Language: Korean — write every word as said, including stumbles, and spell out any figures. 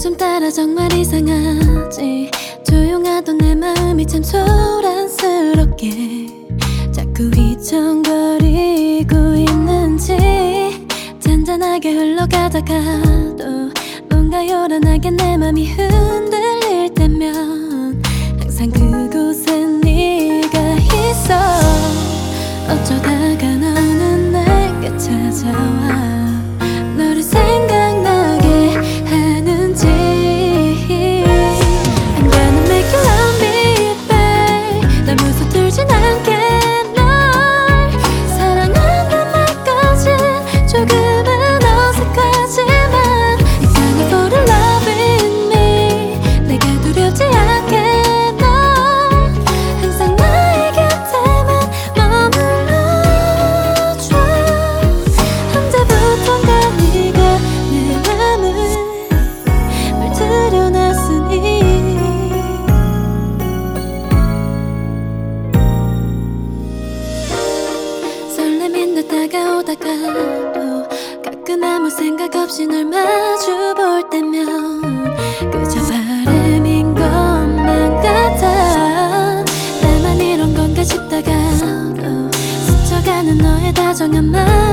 요즘 따라 정말 이상하지. 조용하던 내 마음이 참 소란스럽게 자꾸 휘청거리고 있는지. 잔잔하게 흘러가다가도 뭔가 요란하게 내 맘이 흔들릴 때면 항상 그곳에 네가 있어. 어쩌다가 너는 내게 찾아와 너를 생각나게 하는지. I'm gonna make you love me, babe. 날 무서들진 않게 널 사랑한단 말까진 조금은 어색하지만 You're gonna fall in love with me. 내가 두렵지 않게 넌 항상 나의 곁에만 머물러줘. 언제부턴가 네가 내 맘을 물들여놨으니. 설렘이 날 다가오다가도 가끔 아무 생각 없이 널 마주볼 때면 그저 바람인 것만 같아. 나만 이런 건가 싶다가도 스쳐가는 너의 다정한 말